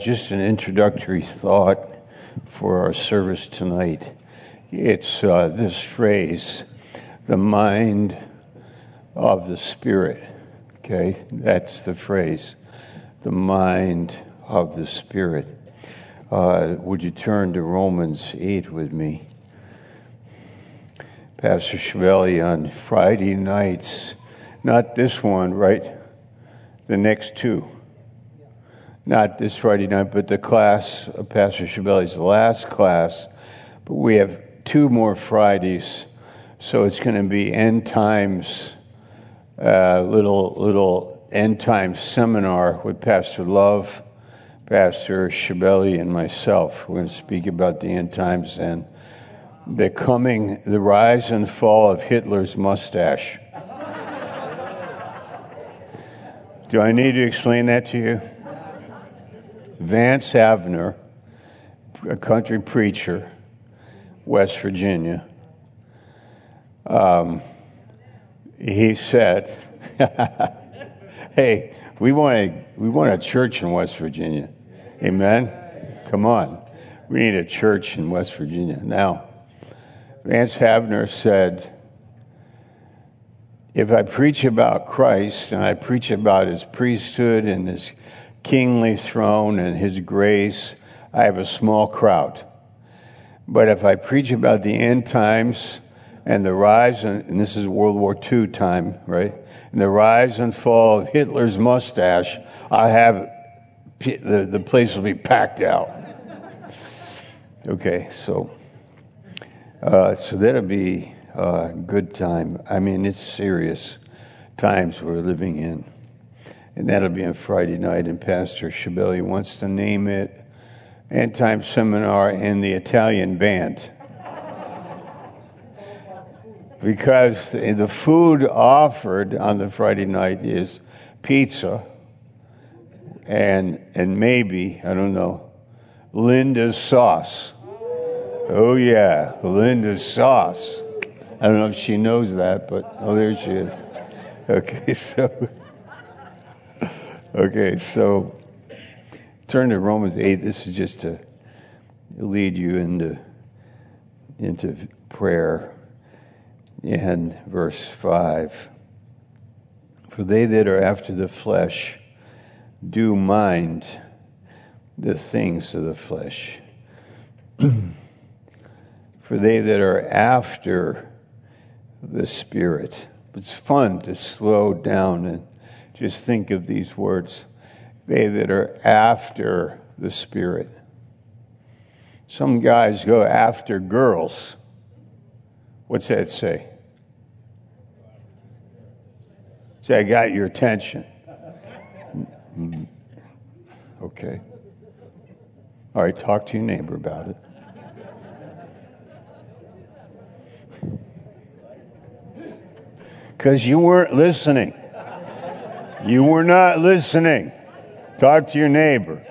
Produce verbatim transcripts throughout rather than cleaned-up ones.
just an introductory thought for our service tonight. It's uh, this phrase, the mind of the Spirit. Okay, that's the phrase, the mind of the Spirit. Uh, would you turn to Romans eight with me? Pastor Chevalier on Friday nights, not this one, right? The next two. Not this Friday night, but the class of Pastor Chevalier's last class. But we have two more Fridays, so it's going to be end times, uh, little little end times seminar with Pastor Love, Pastor Chevalier, and myself. We're going to speak about the end times and the coming, the rise and fall of Hitler's mustache. Do I need to explain that to you? Vance Havner, a country preacher, West Virginia, um, he said, "Hey, we want a we want a church in West Virginia, amen? Come on, we need a church in West Virginia." Now, Vance Havner said, "If I preach about Christ and I preach about His priesthood and His kingly throne and His grace, I have a small crowd. But if I preach about the end times and the rise, and, and this is World War Two time, right? And the rise and fall of Hitler's mustache, I have, the, the place will be packed out." Okay, so, uh, so that'll be a good time. I mean, it's serious times we're living in. And that'll be on Friday night, and Pastor Chevalier wants to name it End Time Seminar and the Italian Band. Because the food offered on the Friday night is pizza and and maybe, I don't know, Linda's sauce. Oh yeah, Linda's sauce. I don't know if she knows that, but oh, there she is. Okay, so... Okay, so turn to Romans eight. This is just to lead you into, into prayer. And verse five. "For they that are after the flesh do mind the things of the flesh. For they that are after the Spirit." It's fun to slow down and just think of these words. They that are after the Spirit. Some guys go after girls. What's that say? Say, I got your attention. Okay. All right, talk to your neighbor about it. Because you weren't listening. You were not listening. Talk to your neighbor.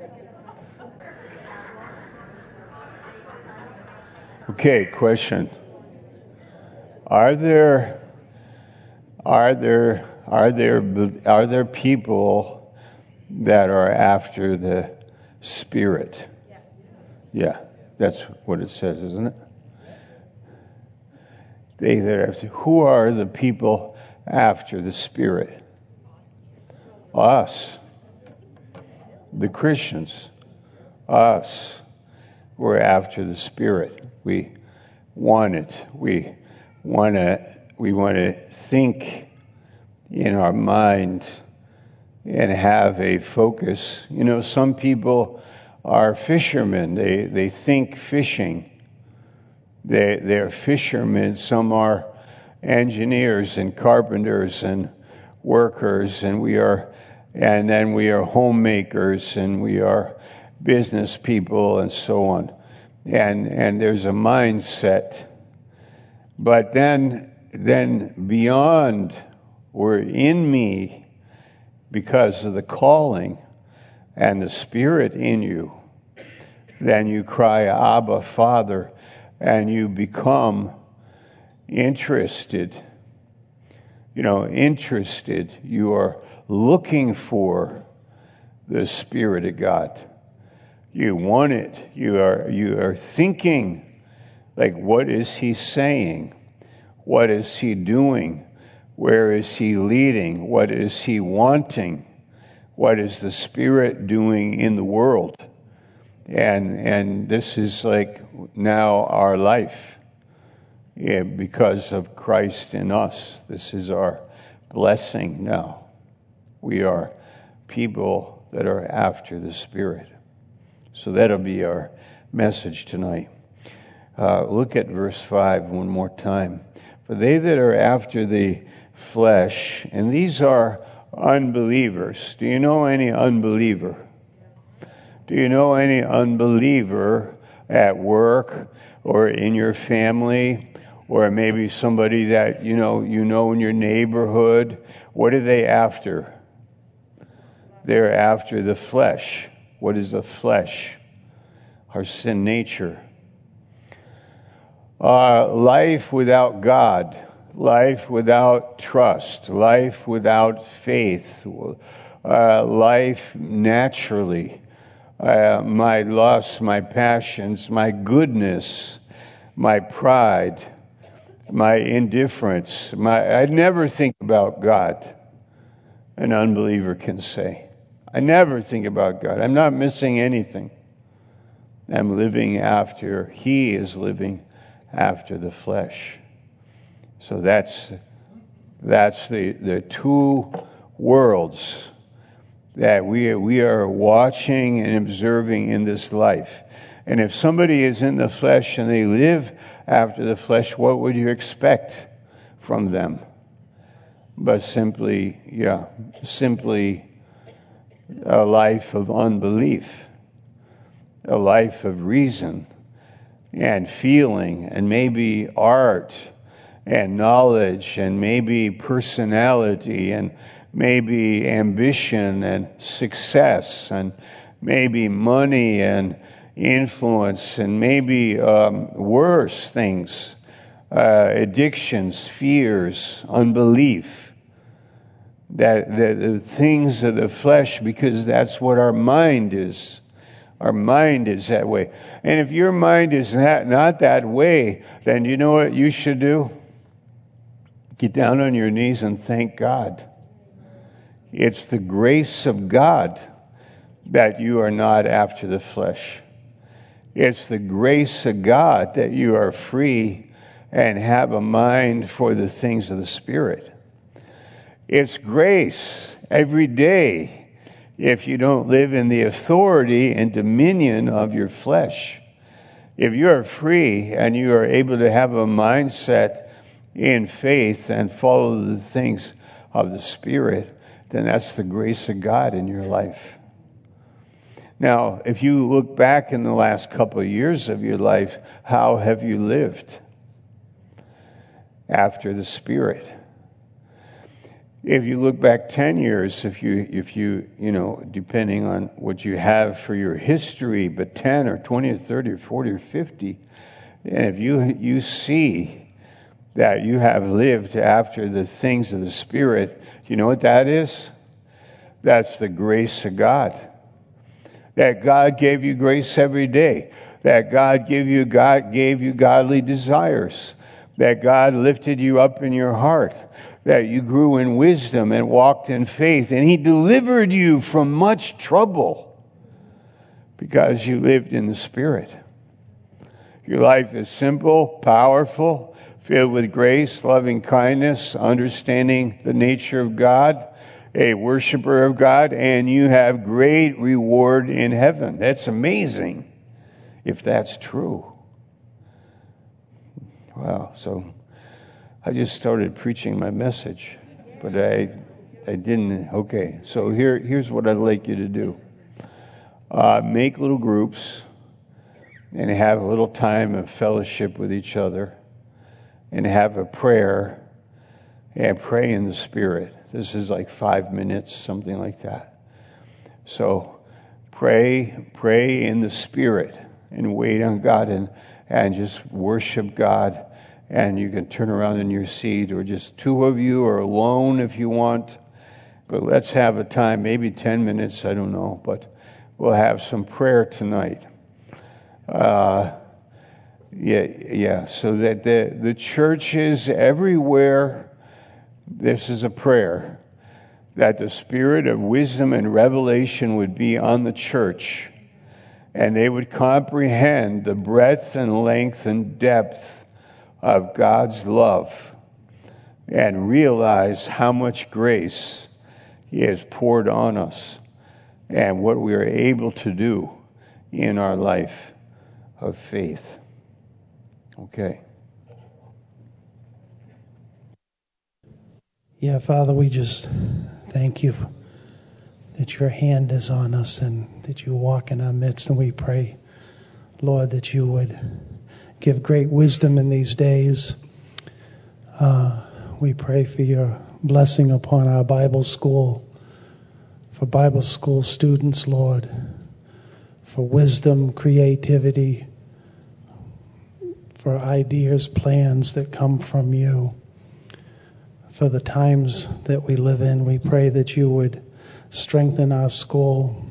Okay, question. Are there are there are there are there people that are after the Spirit? Yeah, that's what it says, isn't it? They that are after, who are the people after the Spirit? Us, the Christians, us. We're after the Spirit. We want it. We want to. We want to think in our mind and have a focus. You know, some people are fishermen. They they think fishing. They they're fishermen. Some are engineers and carpenters and workers, and we are. And then we are homemakers, and we are business people, and so on. And and there's a mindset. But then then beyond, or in me, because of the calling and the Spirit in you, then you cry, Abba, Father, and you become interested. You know, interested. You are looking for the Spirit of God. You want it. You are, you are thinking, like, what is he saying? What is he doing? Where is he leading? What is he wanting? What is the Spirit doing in the world? And and this is like now our life, yeah, because of Christ in us. This is our blessing now. We are people that are after the Spirit. So that'll be our message tonight. Uh, look at verse five one more time. For they that are after the flesh, and these are unbelievers. Do you know any unbeliever? Do you know any unbeliever at work or in your family, or maybe somebody that you know you know in your neighborhood? What are they after? They're after the flesh. What is the flesh? Our sin nature. Uh, life without God, life without trust, life without faith, uh, life naturally. Uh, my lusts, my passions, my goodness, my pride, my indifference. My, I never think about God, an unbeliever can say. I never think about God. I'm not missing anything. I'm living after, he is living after the flesh. So that's that's the, the two worlds that we we are watching and observing in this life. And if somebody is in the flesh and they live after the flesh, what would you expect from them? But simply, yeah, simply a life of unbelief, a life of reason and feeling, and maybe art and knowledge, and maybe personality, and maybe ambition and success, and maybe money and influence, and maybe um, worse things, uh, addictions, fears, unbelief, that the, the things of the flesh, because that's what our mind is. Our mind is that way. And if your mind is not, not that way, then you know what you should do? Get down on your knees and thank God. It's the grace of God that you are not after the flesh. It's the grace of God that you are free and have a mind for the things of the Spirit. It's grace every day if you don't live in the authority and dominion of your flesh. If you are free and you are able to have a mindset in faith and follow the things of the Spirit, then that's the grace of God in your life. Now, if you look back in the last couple of years of your life, how have you lived after the Spirit? If you look back ten years, if you, if you, you know, depending on what you have for your history, but ten or twenty or thirty or forty or fifty, and if you, you see that you have lived after the things of the Spirit, do you know what that is? That's the grace of God. That God gave you grace every day. That God gave you, God gave you godly desires. That God lifted you up in your heart. That you grew in wisdom and walked in faith. And He delivered you from much trouble because you lived in the Spirit. Your life is simple, powerful, filled with grace, loving kindness, understanding the nature of God, a worshiper of God, and you have great reward in heaven. That's amazing if that's true. Wow, so I just started preaching my message, but I I didn't. Okay, so here here's what I'd like you to do. Uh, make little groups and have a little time of fellowship with each other and have a prayer and pray in the Spirit. This is like five minutes, something like that. So pray, pray in the Spirit and wait on God and, and just worship God. And you can turn around in your seat, or just two of you, or alone if you want. But let's have a time, maybe ten minutes, I don't know. But we'll have some prayer tonight. Uh, yeah, yeah. So that the the churches everywhere, this is a prayer, that the spirit of wisdom and revelation would be on the church, and they would comprehend the breadth and length and depth of God's love and realize how much grace He has poured on us and what we are able to do in our life of faith. Okay. Yeah, Father, we just thank you that your hand is on us and that you walk in our midst. And we pray, Lord, that you would give great wisdom in these days. Uh, we pray for your blessing upon our Bible school, for Bible school students, Lord, for wisdom, creativity, for ideas, plans that come from you. For the times that we live in, we pray that you would strengthen our school,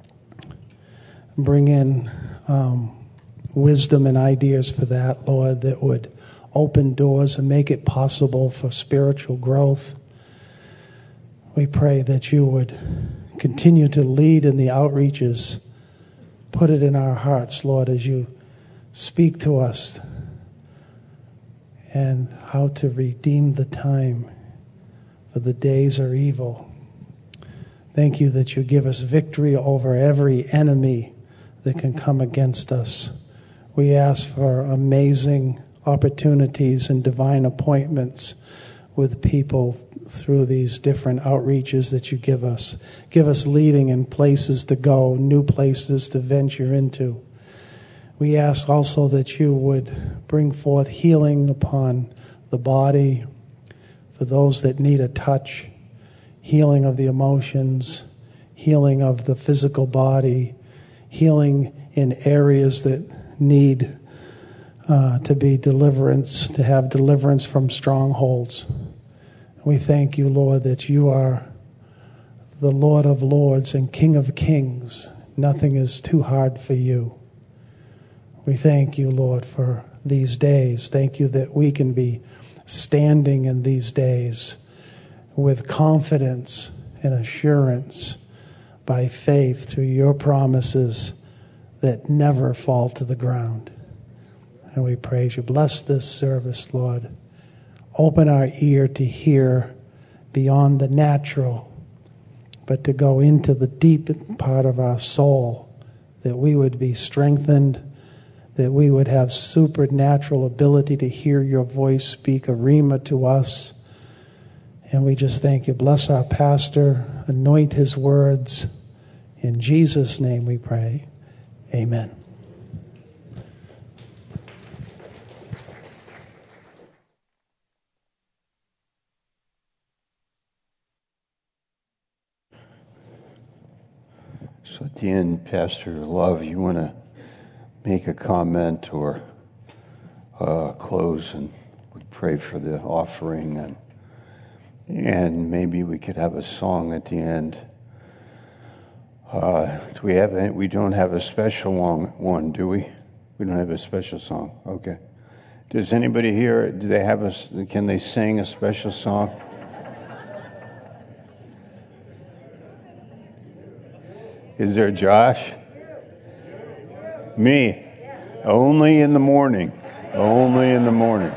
bring in um, wisdom and ideas for that, Lord, that would open doors and make it possible for spiritual growth. We pray that you would continue to lead in the outreaches. Put it in our hearts, Lord, as you speak to us and how to redeem the time, for the days are evil. Thank you that you give us victory over every enemy that can come against us. We ask for amazing opportunities and divine appointments with people through these different outreaches that you give us. Give us leading in places to go, new places to venture into. We ask also that you would bring forth healing upon the body, for those that need a touch, healing of the emotions, healing of the physical body, healing in areas that need uh, to be deliverance, to have deliverance from strongholds. We thank you, Lord, that you are the Lord of lords and King of kings. Nothing is too hard for you. We thank you, Lord, for these days. Thank you that we can be standing in these days with confidence and assurance by faith through your promises that never fall to the ground. And we praise you. Bless this service, Lord. Open our ear to hear beyond the natural, but to go into the deep part of our soul, that we would be strengthened, that we would have supernatural ability to hear your voice speak a rhema to us. And we just thank you. Bless our pastor. Anoint his words. In Jesus' name we pray. Amen. So at the end, Pastor Love, you want to make a comment or uh, close, and we pray for the offering, and and maybe we could have a song at the end. Uh, do we have? Any, we don't have a special one, one, do we? We don't have a special song. Okay. Does anybody here? Do they have a? Can they sing a special song? Is there Josh? Me. Only in the morning. Only in the morning.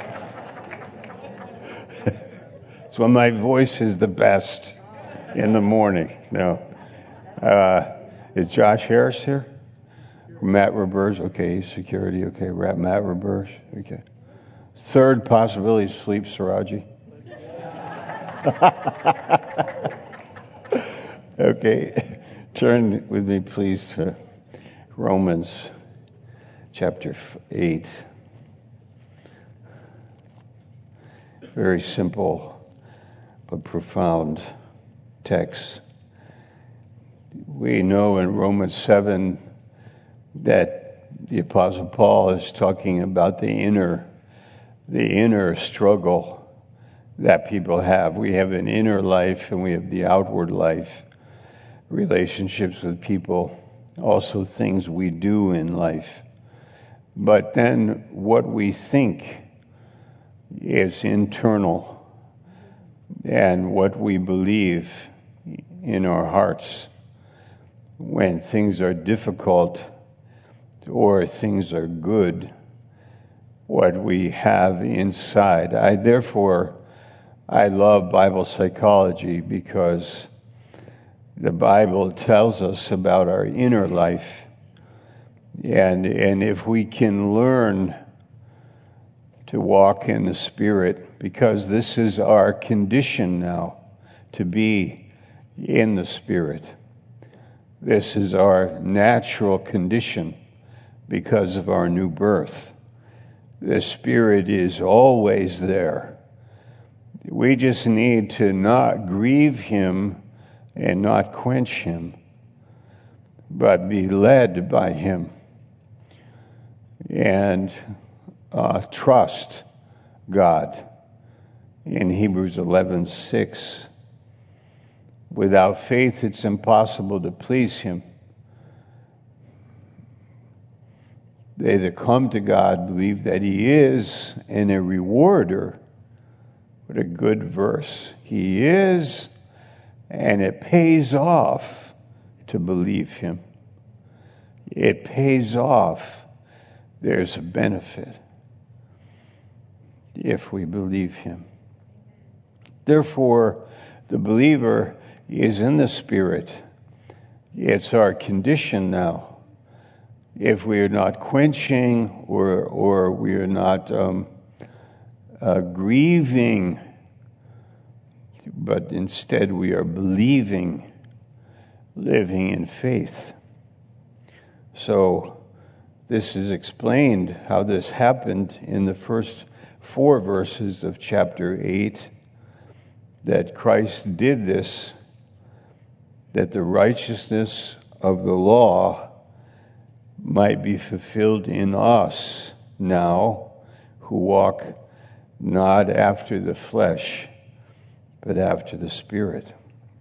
It's when my voice is the best, in the morning. No. Uh, is Josh Harris here? Matt Roberge? Okay, he's security. Okay, Matt Roberge. Okay. Third possibility is Sleep Siraji. Okay. Turn with me, please, to Romans chapter eight. Very simple but profound text. We know in Romans seven that the Apostle Paul is talking about the inner, the inner struggle that people have. We have an inner life and we have the outward life. relationships with people, also things we do in life. But then what we think is internal, and what we believe in our hearts when things are difficult or things are good, what we have inside. I therefore, I love Bible psychology because the Bible tells us about our inner life. And, and if we can learn to walk in the Spirit, because this is our condition now, to be in the Spirit. This is our natural condition because of our new birth. The Spirit is always there. We just need to not grieve Him and not quench Him, but be led by Him and uh, trust God. In Hebrews eleven six, without faith it's impossible to please Him. They that come to God believe that He is, and a rewarder. What a good verse. He is, and it pays off to believe Him. It pays off. There's a benefit if we believe Him. Therefore, the believer is in the Spirit. It's our condition now. If we are not quenching or or we are not um, uh, grieving, but instead we are believing, living in faith. So this is explained how this happened in the first four verses of chapter eight, that Christ did this, that the righteousness of the law might be fulfilled in us now, who walk not after the flesh, but after the Spirit.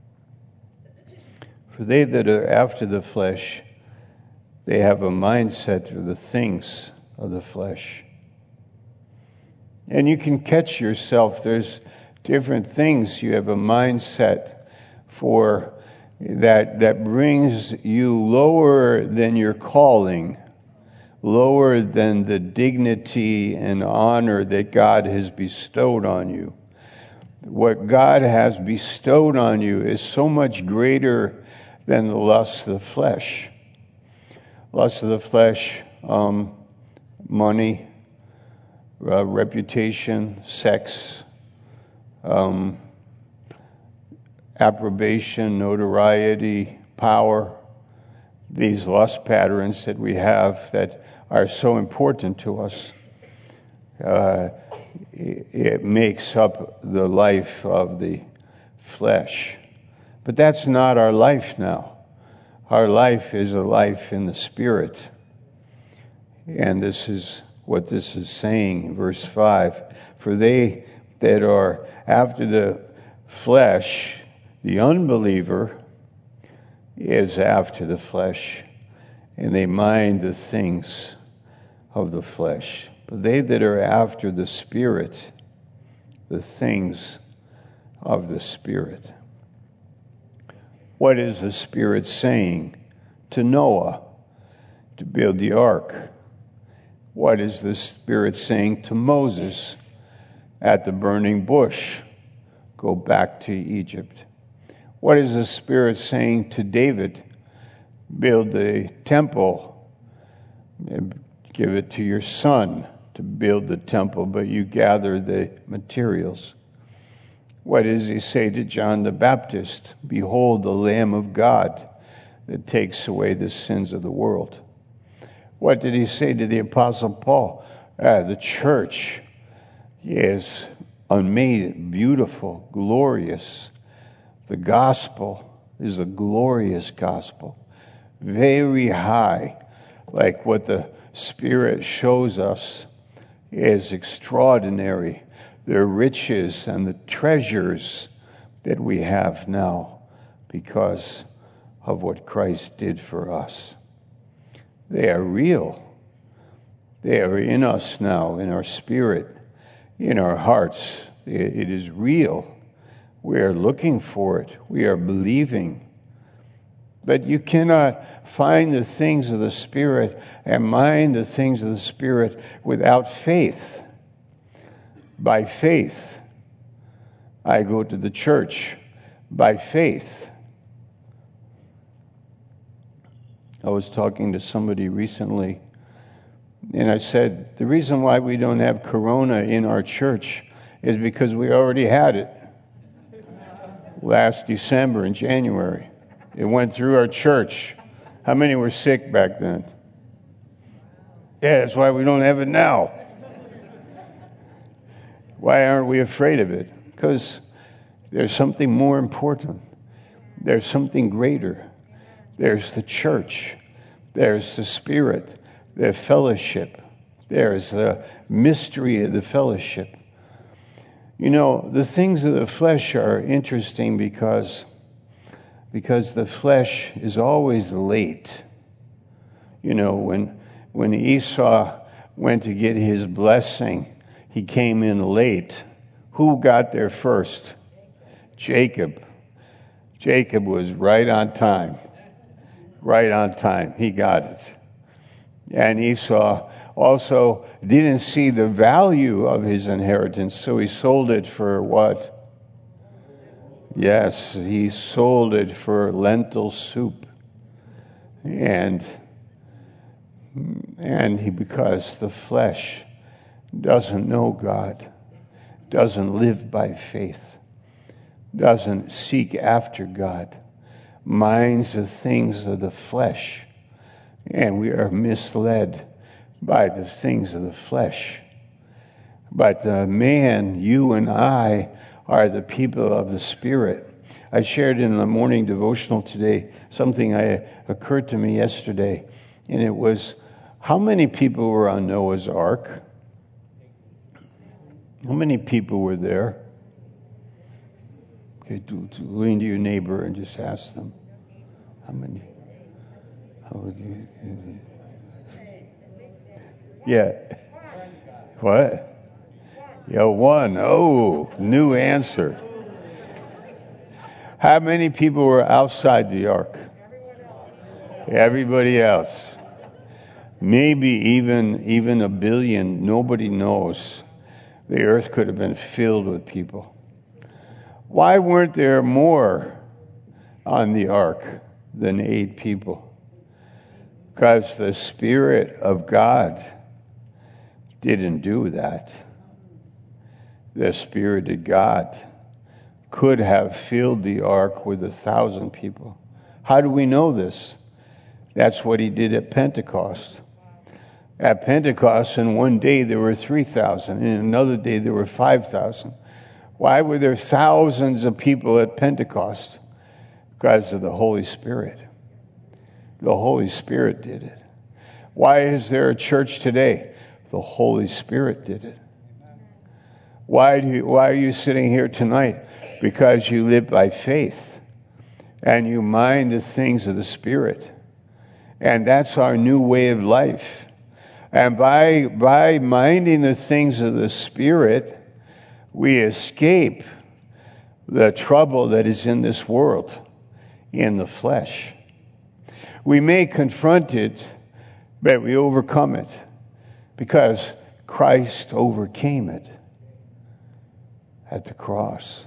For they that are after the flesh, they have a mindset of the things of the flesh. And you can catch yourself. There's different things you have a mindset for that that brings you lower than your calling, lower than the dignity and honor that God has bestowed on you. What God has bestowed on you is so much greater than the lust of the flesh. Lust of the flesh, um, money, uh, reputation, sex, um, approbation, notoriety, power, these lust patterns that we have that are so important to us. Uh, it, it makes up the life of the flesh. But that's not our life now. Our life is a life in the Spirit. And this is what this is saying, verse five. For they that are after the flesh, the unbeliever is after the flesh, and they mind the things of the flesh. But they that are after the Spirit, the things of the Spirit. What is the Spirit saying to Noah to build the ark? What is the Spirit saying to Moses at the burning bush? Go back to Egypt. What is the Spirit saying to David? Build a temple. Give it to your son to build the temple, but you gather the materials. What does he say to John the Baptist? Behold, the Lamb of God that takes away the sins of the world. What did he say to the Apostle Paul? Ah, the church is unmade, beautiful, glorious. The gospel is a glorious gospel, very high, like what the Spirit shows us is extraordinary. The riches and the treasures that we have now because of what Christ did for us. They are real. They are in us now, in our spirit, in our hearts. It is real. We are looking for it. We are believing. But you cannot find the things of the Spirit and mind the things of the Spirit without faith. By faith, I go to the church. By faith. I was talking to somebody recently, and I said, the reason why we don't have Corona in our church is because we already had it last December and January. It went through our church. How many were sick back then? Yeah, that's why we don't have it now. Why aren't we afraid of it? Because there's something more important. There's something greater. There's the church. There's the Spirit. There's fellowship. There's the mystery of the fellowship. You know, the things of the flesh are interesting because, because the flesh is always late. You know, when, when Esau went to get his blessing, he came in late. Who got there first? Jacob. Jacob was right on time. Right on time. He got it. And Esau also didn't see the value of his inheritance, so he sold it for what? Yes, he sold it for lentil soup. And, and he, because the flesh doesn't know God, doesn't live by faith, doesn't seek after God, minds the things of the flesh, and we are misled by the things of the flesh. But the man, you and I, are the people of the Spirit. I shared in the morning devotional today something I, occurred to me yesterday, and it was, how many people were on Noah's Ark? How many people were there? Okay, to, to lean to your neighbor and just ask them. How many? How would you? Yeah. What? Yeah, one. Oh, new answer. How many people were outside the ark? Everybody else. Maybe even even a billion. Nobody knows. The earth could have been filled with people. Why weren't there more on the ark than eight people? Because the Spirit of God didn't do that. The Spirit of God could have filled the ark with a thousand people. How do we know this? That's what he did at Pentecost. At Pentecost, in one day there were three thousand. In another day there were five thousand. Why were there thousands of people at Pentecost? Because of the Holy Spirit. The Holy Spirit did it. Why is there a church today? The Holy Spirit did it. Why do you, why are you sitting here tonight? Because you live by faith and you mind the things of the Spirit. And that's our new way of life. And by, by minding the things of the Spirit, we escape the trouble that is in this world, in the flesh. We may confront it, but we overcome it because Christ overcame it at the cross.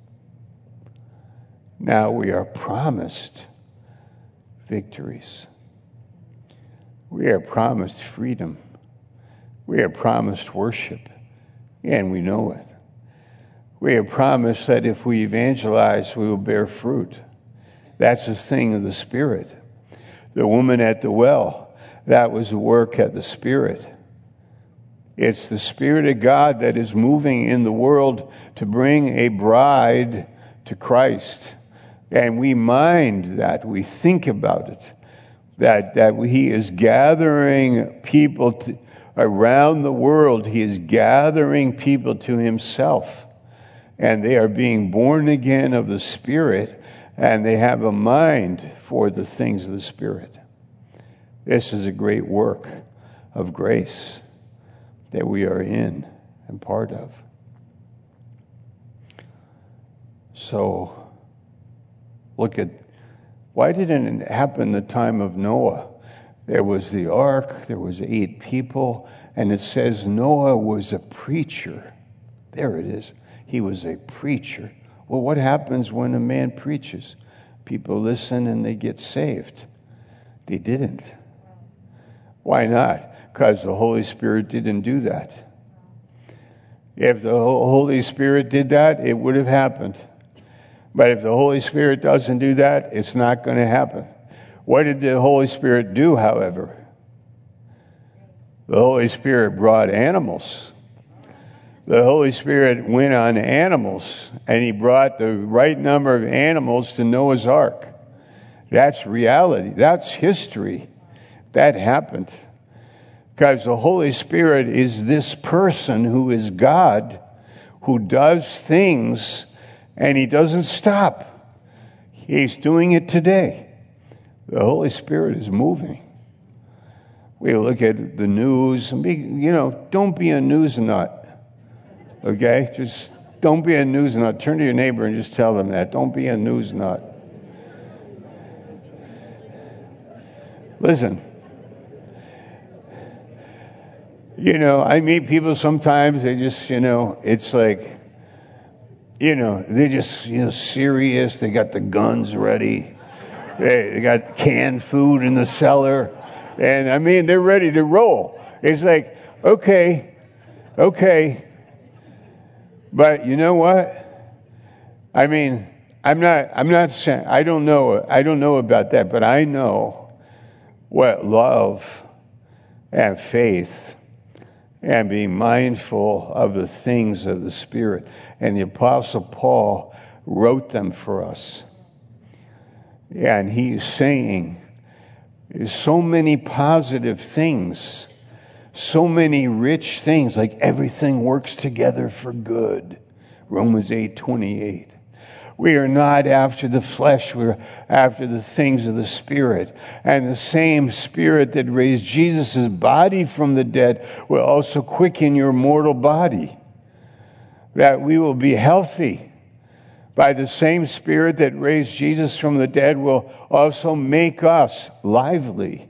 Now we are promised victories. We are promised freedom. We are promised worship, and we know it. We are promised that if we evangelize, we will bear fruit. That's a thing of the Spirit. The woman at the well, that was a work of the Spirit. It's the Spirit of God that is moving in the world to bring a bride to Christ. And we mind that, we think about it. That, that he is gathering people to, around the world. He is gathering people to himself. And they are being born again of the Spirit. and they have a mind for the things of the Spirit. This is a great work of grace that we are in and part of. So, look at, why didn't it happen in the time of Noah? There was the ark, there was eight people, and it says Noah was a preacher. There it is. He was a preacher. Well, what happens when a man preaches? People listen and they get saved. They didn't. Why not? Because the Holy Spirit didn't do that. If the Holy Spirit did that, it would have happened. But if the Holy Spirit doesn't do that, it's not going to happen. What did the Holy Spirit do, however? The Holy Spirit brought animals. The Holy Spirit went on animals, and he brought the right number of animals to Noah's Ark. That's reality. That's history. That happened. Because the Holy Spirit is this person who is God, who does things, and he doesn't stop. He's doing it today. The Holy Spirit is moving. We look at the news and be, you know, don't be a news nut. Okay? Just don't be a news nut. Turn to your neighbor and just tell them that. Don't be a news nut. Listen. You know, I meet people sometimes, they just, you know, it's like, you know, they're just, you know, serious. They got the guns ready. They, they got canned food in the cellar. And, I mean, they're ready to roll. It's like, okay, okay. But you know what? I mean, I'm not, I'm not saying, I don't know, I don't know about that, but I know what love and faith and being mindful of the things of the Spirit. And the Apostle Paul wrote them for us. Yeah, and he's saying there's so many positive things, so many rich things, like everything works together for good. Romans eight twenty-eight. We are not after the flesh, we're after the things of the Spirit. And the same Spirit that raised Jesus' body from the dead will also quicken your mortal body, that we will be healthy. By the same Spirit that raised Jesus from the dead will also make us lively.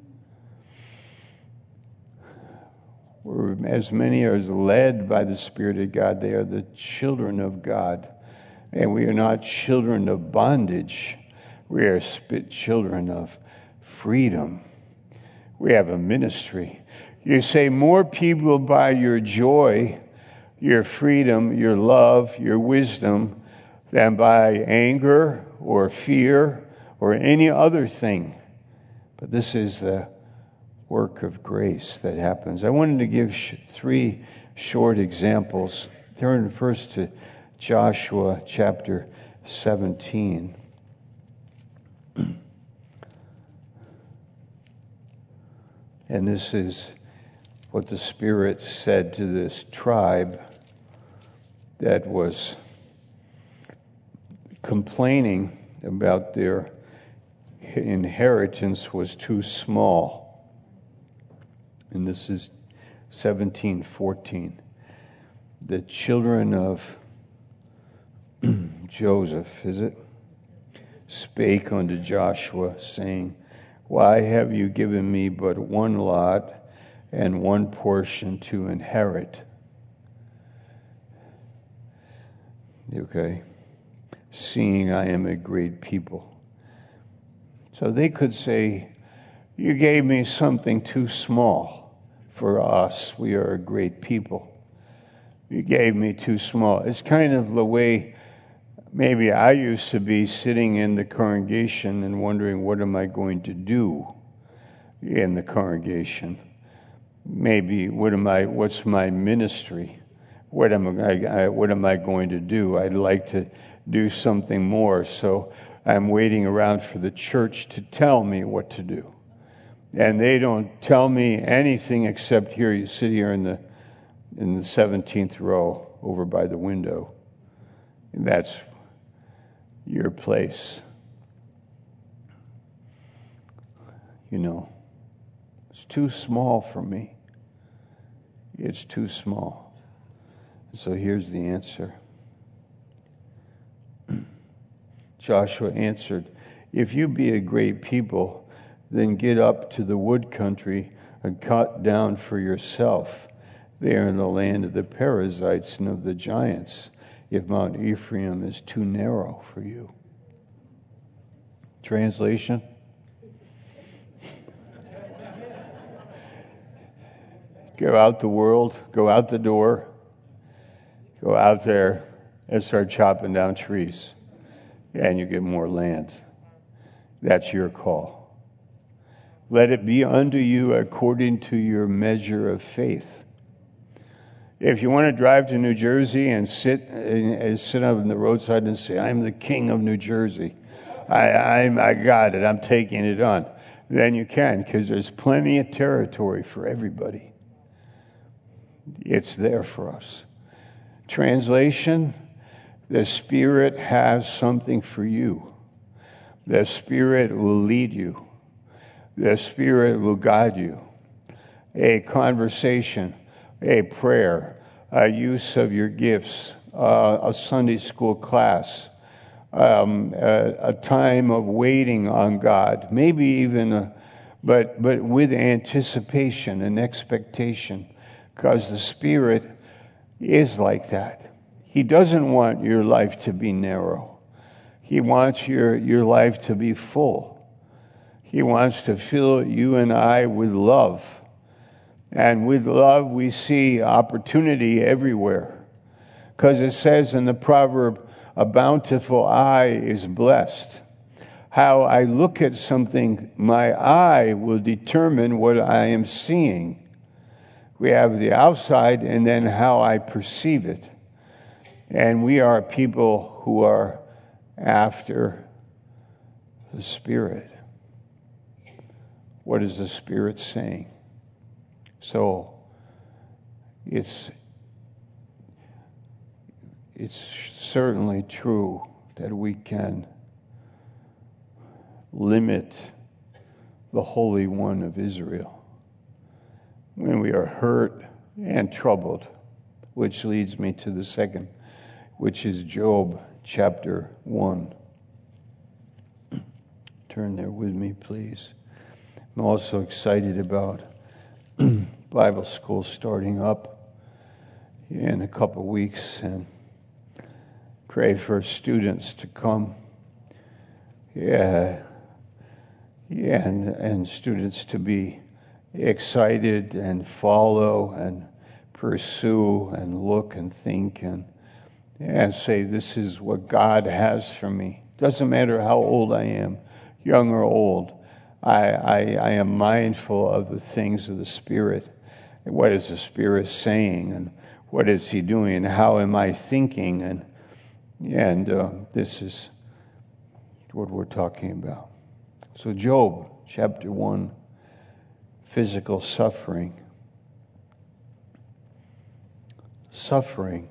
We're, as many as led by the Spirit of God, they are the children of God. And we are not children of bondage. We are children of freedom. We have a ministry. You say more people by your joy, your freedom, your love, your wisdom, than by anger or fear or any other thing. But this is the work of grace that happens. I wanted to give sh- three short examples. Turn first to Joshua chapter seventeen. And this is what the Spirit said to this tribe that was complaining about their inheritance was too small. And this is seventeen fourteen. The children of Joseph, is it? Spake unto Joshua, saying, Why have you given me but one lot and one portion to inherit? Okay. Seeing I am a great people. So they could say, you gave me something too small for us. We are a great people. You gave me too small. It's kind of the way maybe I used to be sitting in the congregation and wondering, what am I going to do in the congregation? Maybe, what am I? What's my ministry? What am I, I, what am I going to do? I'd like to do something more, so I'm waiting around for the church to tell me what to do. And they don't tell me anything except here, you sit here in the in the seventeenth row over by the window. And that's your place. You know, it's too small for me. It's too small. So here's the answer. Joshua answered, if you be a great people, then get up to the wood country and cut down for yourself there in the land of the Perizzites and of the giants, if Mount Ephraim is too narrow for you. Translation? Go out the world, go out the door, go out there and start chopping down trees, and you get more land. That's your call. Let it be unto you according to your measure of faith. If you want to drive to New Jersey and sit and sit up on the roadside and say, I'm the king of New Jersey, I, I'm, I got it, I'm taking it on, then you can, because there's plenty of territory for everybody. It's there for us. Translation, the Spirit has something for you. The Spirit will lead you. The Spirit will guide you. A conversation, a prayer, a use of your gifts, uh, a Sunday school class, um, a, a time of waiting on God, maybe even, a, but but with anticipation and expectation, because the Spirit is like that. He doesn't want your life to be narrow. He wants your, your life to be full. He wants to fill you and I with love. And with love, we see opportunity everywhere. Because it says in the proverb, a bountiful eye is blessed. How I look at something, my eye will determine what I am seeing. We have the outside and then how I perceive it. And we are people who are after the Spirit. What is the Spirit saying? So it's it's certainly true that we can limit the Holy One of Israel when we are hurt and troubled, which leads me to the second, which is Job chapter one. Turn there with me, please. I'm also excited about Bible school starting up in a couple of weeks, and pray for students to come. Yeah, yeah, and, and students to be excited and follow and pursue and look and think and, and say, this is what God has for me. Doesn't matter how old I am, young or old. I, I, I am mindful of the things of the Spirit. What is the Spirit saying, and what is He doing, and how am I thinking? And and uh, this is what we're talking about. So Job chapter one, physical suffering. Suffering.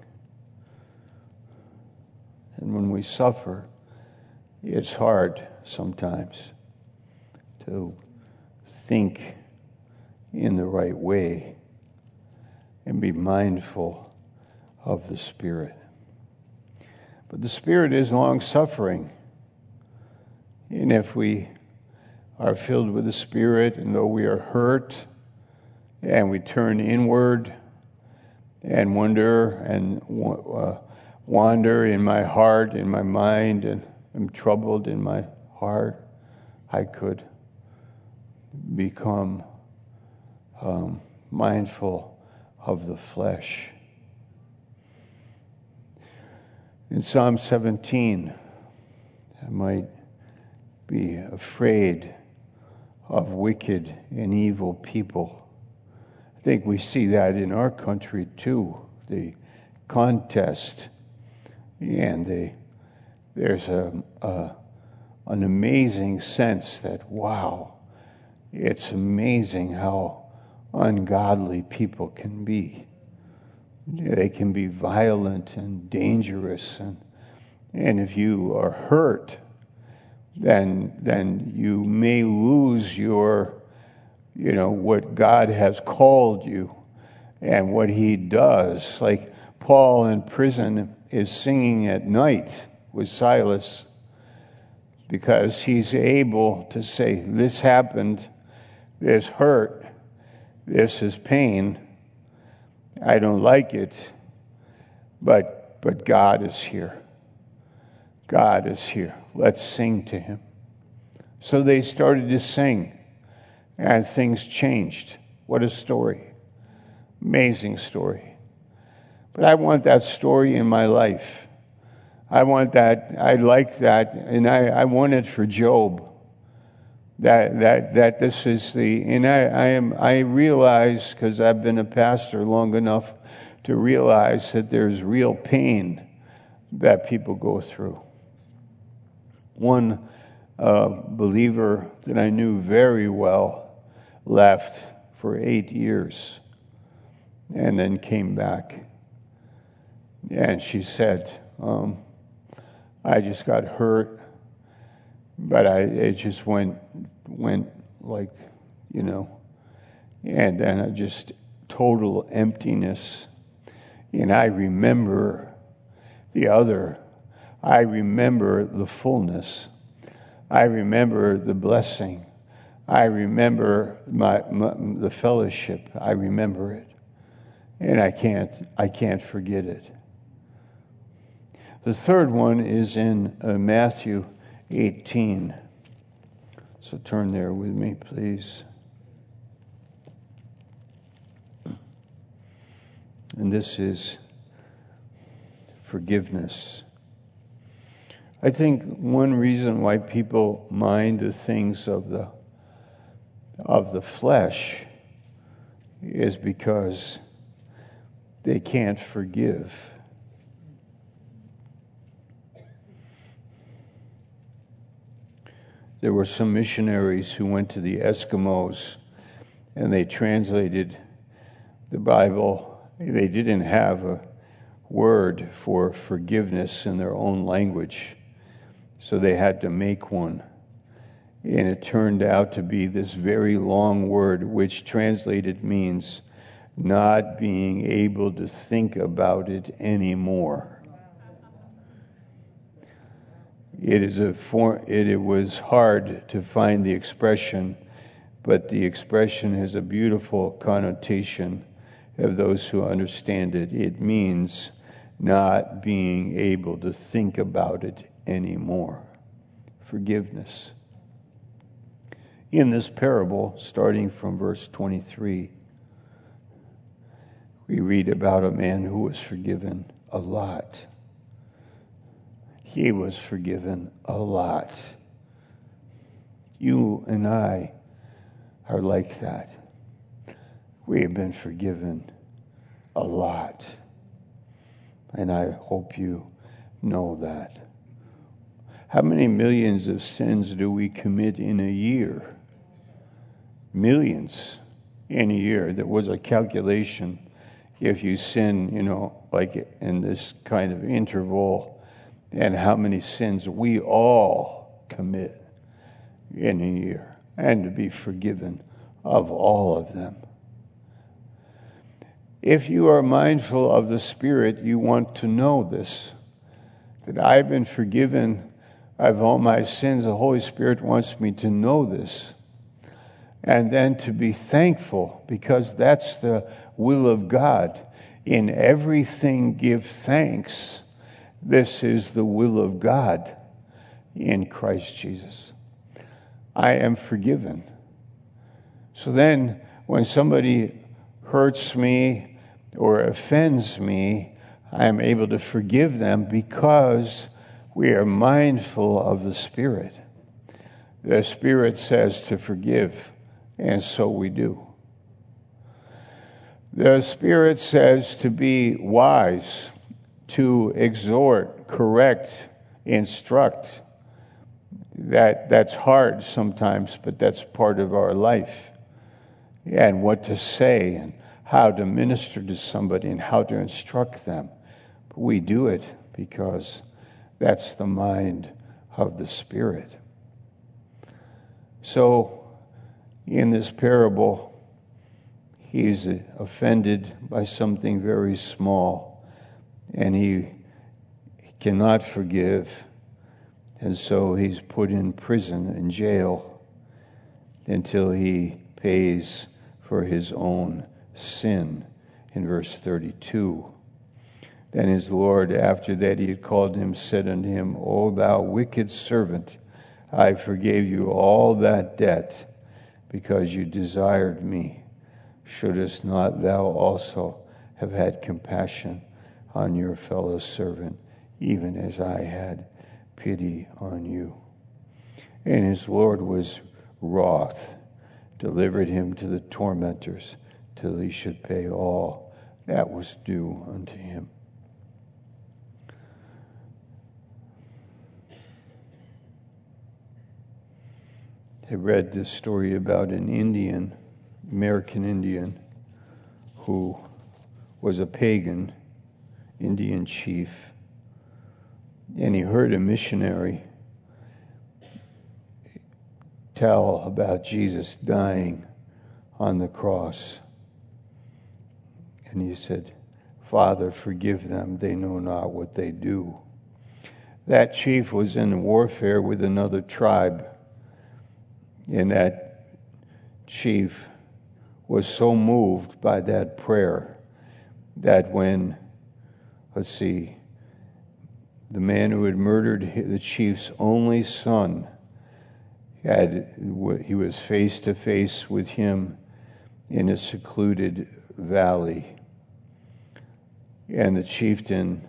And when we suffer, it's hard sometimes to think in the right way and be mindful of the Spirit. But the Spirit is long-suffering. And if we are filled with the Spirit, and though we are hurt, and we turn inward and wonder and uh, wander in my heart, in my mind, and am troubled in my heart, I could become um, mindful of the flesh. In Psalm seventeen, I might be afraid of wicked and evil people. I think we see that in our country too, the contest, and the, there's a, a an amazing sense that, wow, it's amazing how ungodly people can be. They can be violent and dangerous and And if you are hurt, then then you may lose your, you know, what God has called you and what he does. Like Paul in prison is singing at night with Silas because he's able to say, this happened, this hurt, this is pain, I don't like it, but but God is here. God is here. Let's sing to him. So they started to sing, and things changed. What a story. Amazing story. But I want that story in my life. I want that, I like that, and I, I want it for Job. That that that this is the, and I, I am I realize, because I've been a pastor long enough to realize that there's real pain that people go through. One uh, believer that I knew very well left for eight years and then came back. And she said, um, I just got hurt, but I it just went went like, you know, and then I just total emptiness. And I remember the other. I remember the fullness. I remember the blessing. I remember my, my the fellowship. I remember it, and I can't I can't forget it. The third one is in uh, Matthew eighteen. So turn there with me, please. And this is forgiveness. I think one reason why people mind the things of the of the flesh is because they can't forgive. There were some missionaries who went to the Eskimos and they translated the Bible. They didn't have a word for forgiveness in their own language, so they had to make one. And it turned out to be this very long word, which translated means not being able to think about it anymore. It is a form, it, it was hard to find the expression, but the expression has a beautiful connotation of those who understand it. It means not being able to think about it anymore. Forgiveness. In this parable, starting from verse twenty-three, we read about a man who was forgiven a lot. He was forgiven a lot. You and I are like that. We have been forgiven a lot. And I hope you know that. How many millions of sins do we commit in a year? Millions in a year. There was a calculation. If you sin, you know, like in this kind of interval, and how many sins we all commit in a year, and to be forgiven of all of them. If you are mindful of the Spirit, you want to know this, that I've been forgiven of all my sins. The Holy Spirit wants me to know this, and then to be thankful, because that's the will of God. In everything give thanks. This is the will of God in Christ Jesus. I am forgiven. So then, when somebody hurts me or offends me, I am able to forgive them because we are mindful of the Spirit. The Spirit says to forgive, and so we do. The Spirit says to be wise, to exhort, correct, instruct. That that's hard sometimes, but that's part of our life. And what to say and how to minister to somebody and how to instruct them. But we do it because That's the mind of the Spirit. So, in this parable, he's offended by something very small, and he cannot forgive, and so he's put in prison, in jail, until he pays for his own sin, in verse thirty-two. Then his Lord, after that he had called him, said unto him, O thou wicked servant, I forgave you all that debt, because you desired me. Shouldest not thou also have had compassion on your fellow servant, even as I had pity on you? And his Lord was wroth, delivered him to the tormentors, till he should pay all that was due unto him. I read this story about an Indian, American Indian, who was a pagan Indian chief, and he heard a missionary tell about Jesus dying on the cross. And he said, Father, forgive them, they know not what they do. That chief was in warfare with another tribe, and that chief was so moved by that prayer that when, let's see, the man who had murdered the chief's only son, had he was face to face with him in a secluded valley. And the chieftain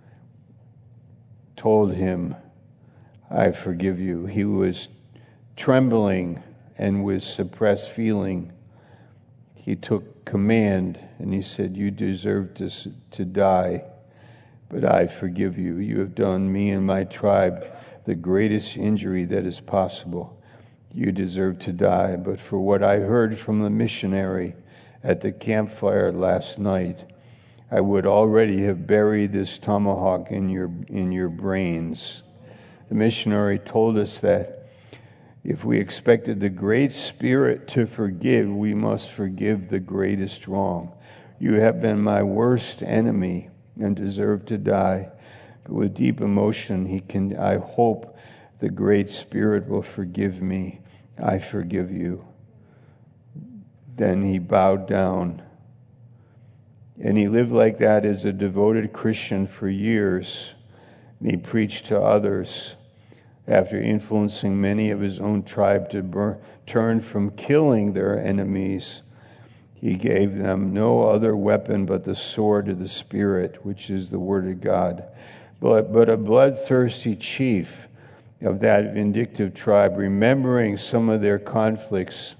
told him, I forgive you. He was trembling and with suppressed feeling. He took command and he said, you deserve to, to die, but I forgive you. You have done me and my tribe the greatest injury that is possible. You deserve to die, but for what I heard from the missionary at the campfire last night, I would already have buried this tomahawk in your in your brains. The missionary told us that if we expected the Great Spirit to forgive, we must forgive the greatest wrong. You have been my worst enemy and deserve to die. But with deep emotion, he can. I hope the Great Spirit will forgive me. I forgive you. Then he bowed down. And he lived like that as a devoted Christian for years. And he preached to others. After influencing many of his own tribe to burn, turn from killing their enemies, he gave them no other weapon but the sword of the Spirit, which is the Word of God. But, but a bloodthirsty chief of that vindictive tribe, remembering some of their conflicts,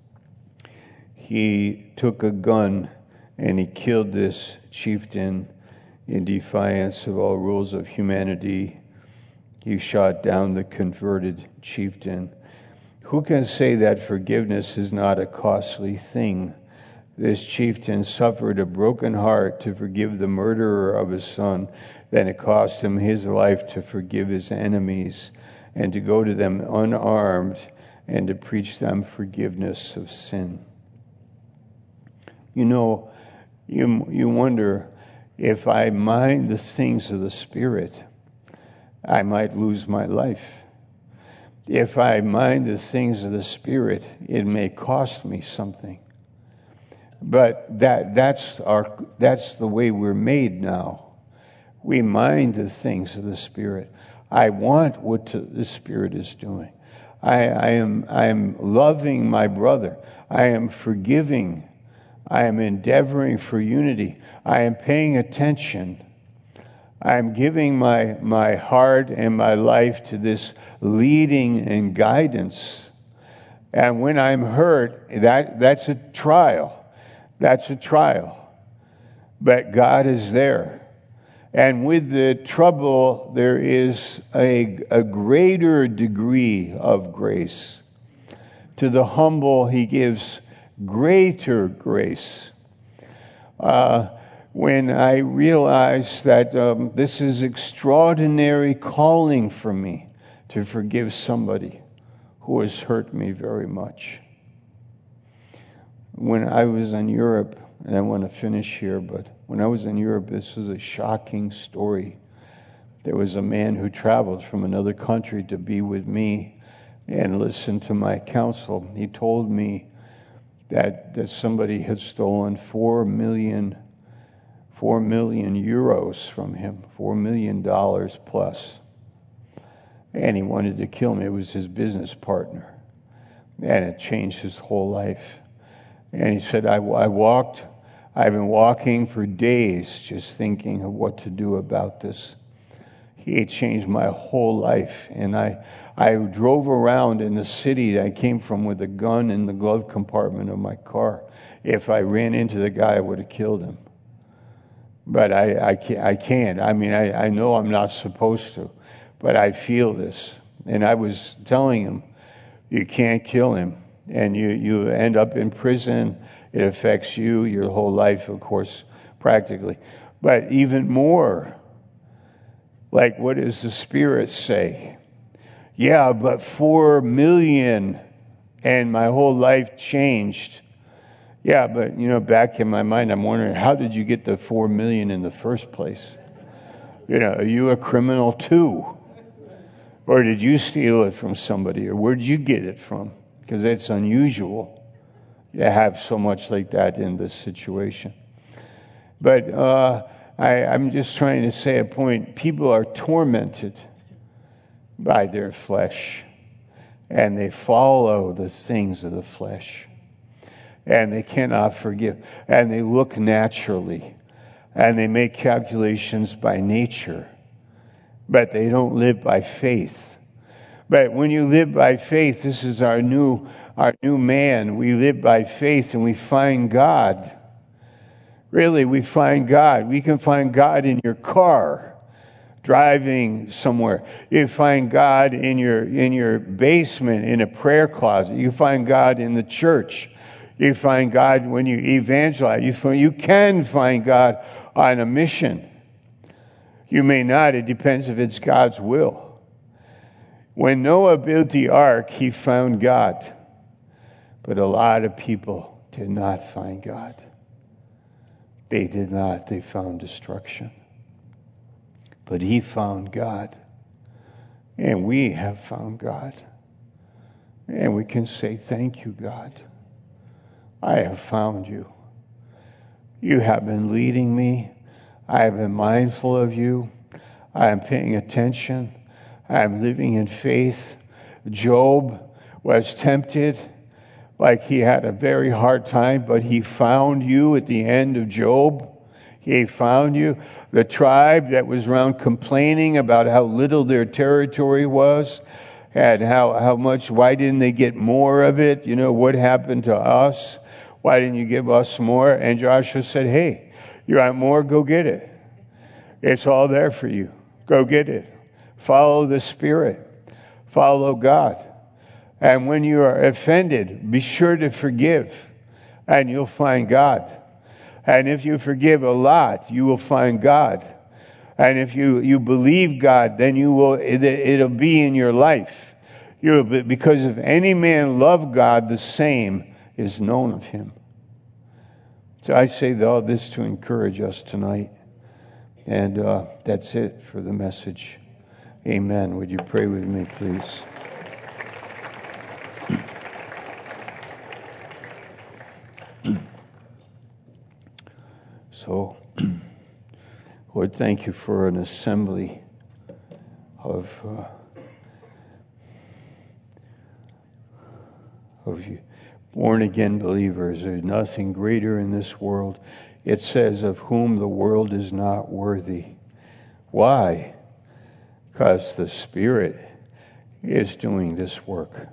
he took a gun and he killed this chieftain in defiance of all rules of humanity. He shot down the converted chieftain. Who can say that forgiveness is not a costly thing? This chieftain suffered a broken heart to forgive the murderer of his son. Then it cost him his life to forgive his enemies and to go to them unarmed and to preach them forgiveness of sin. You know, you, you wonder, if I mind the things of the Spirit, I might lose my life. If I mind the things of the Spirit, it may cost me something. But that that's our that's the way we're made now. We mind the things of the Spirit. I want what to, the Spirit is doing. I, I am I am loving my brother. I am forgiving. I am endeavoring for unity. I am paying attention. I am giving my, my heart and my life to this leading and guidance. And when I'm hurt, that, that's a trial. That's a trial. But God is there. And with the trouble, there is a, a greater degree of grace. To the humble, he gives greater grace. Uh, when I realized that um, this is extraordinary calling for me to forgive somebody who has hurt me very much. When I was in Europe, and I want to finish here, but when I was in Europe, this is a shocking story. There was a man who traveled from another country to be with me and listen to my counsel. He told me that, that somebody had stolen four million, four million euros from him, four million dollars plus. And he wanted to kill me. It was his business partner. And it changed his whole life. And he said, I, I walked, I've been walking for days just thinking of what to do about this. He had changed my whole life. And I, I drove around in the city I came from with a gun in the glove compartment of my car. If I ran into the guy, I would have killed him. But I, I, can't, I can't. I mean, I, I know I'm not supposed to. But I feel this. And I was telling him, you can't kill him. And you, you end up in prison. It affects you, your whole life, of course, practically. But even more, like, what does the Spirit say? Yeah, but four million and my whole life changed. Yeah, but, you know, back in my mind, I'm wondering, how did you get the four million in the first place? You know, are you a criminal too? Or did you steal it from somebody? Or where did you get it from? Because it's unusual to have so much like that in this situation. But uh, I, I'm just trying to say a point. People are tormented by their flesh, and they follow the things of the flesh, and they cannot forgive, and they look naturally, and they make calculations by nature, but they don't live by faith. But when you live by faith, this is our new our new man. We live by faith and we find God. Really, we find God. We can find God in your car, driving somewhere. You find God in your in your basement, in a prayer closet. You find God in the church. You find God when you evangelize. You find, you can find God on a mission. You may not. It depends if it's God's will. When Noah built the ark, he found God. But a lot of people did not find God. They did not. They found destruction. But he found God. And we have found God. And we can say, thank you, God. I have found you. You have been leading me. I have been mindful of you. I am paying attention. I'm living in faith. Job was tempted, like he had a very hard time, but he found you at the end of Job. He found you. The tribe that was around complaining about how little their territory was and how, how much, why didn't they get more of it? You know, what happened to us? Why didn't you give us more? And Joshua said, hey, you want more? Go get it. It's all there for you. Go get it. Follow the Spirit. Follow God. And when you are offended, be sure to forgive, and you'll find God. And if you forgive a lot, you will find God. And if you, you believe God, then you will it, it'll be in your life. You will, because if any man love God, the same is known of him. So I say all this to encourage us tonight. And uh, that's it for the message. Amen. Would you pray with me, please? So, Lord, thank you for an assembly of uh, of you, born-again believers. There's nothing greater in this world. It says, of whom the world is not worthy. Why? Because the Spirit is doing this work.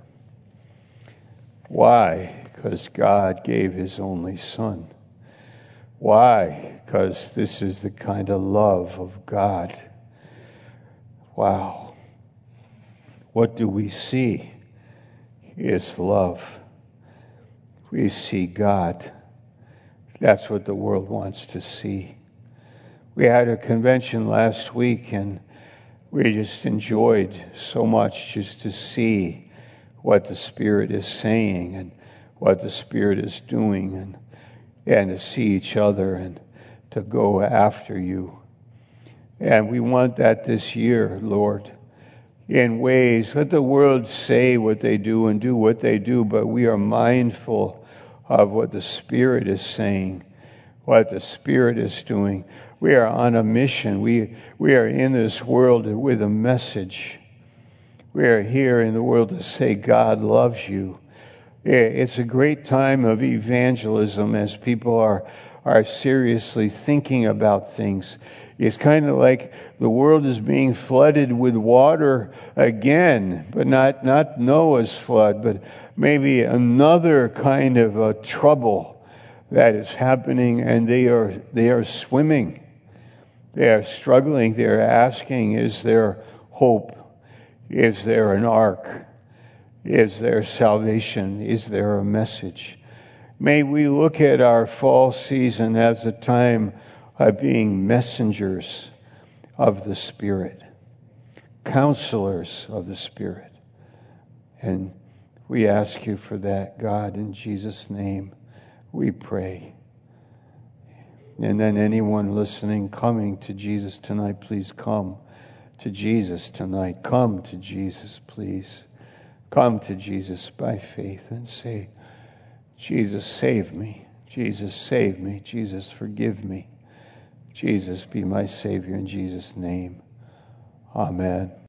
Why? Because God gave his only Son. Why? Because this is the kind of love of God. Wow. What do we see? It's love. We see God. That's what the world wants to see. We had a convention last week, and we just enjoyed so much just to see what the Spirit is saying and what the Spirit is doing, and and to see each other and to go after you. And we want that this year, Lord, in ways. Let the world say what they do and do what they do, but we are mindful of what the Spirit is saying, what the Spirit is doing. We are on a mission. We, we are in this world with a message. We are here in the world to say God loves you. It's a great time of evangelism as people are, are seriously thinking about things. It's kind of like the world is being flooded with water again, but not, not Noah's flood, but maybe another kind of a trouble that is happening, and they are they are swimming. They are struggling. They are asking, is there hope? Is there an ark? Is there salvation? Is there a message? May we look at our fall season as a time of being messengers of the Spirit, counselors of the Spirit. And we ask you for that, God, in Jesus' name we pray. And then anyone listening, coming to Jesus tonight, please come to Jesus tonight. Come to Jesus, please. Come to Jesus by faith and say, Jesus, save me. Jesus, save me. Jesus, forgive me. Jesus, be my Savior in Jesus' name. Amen.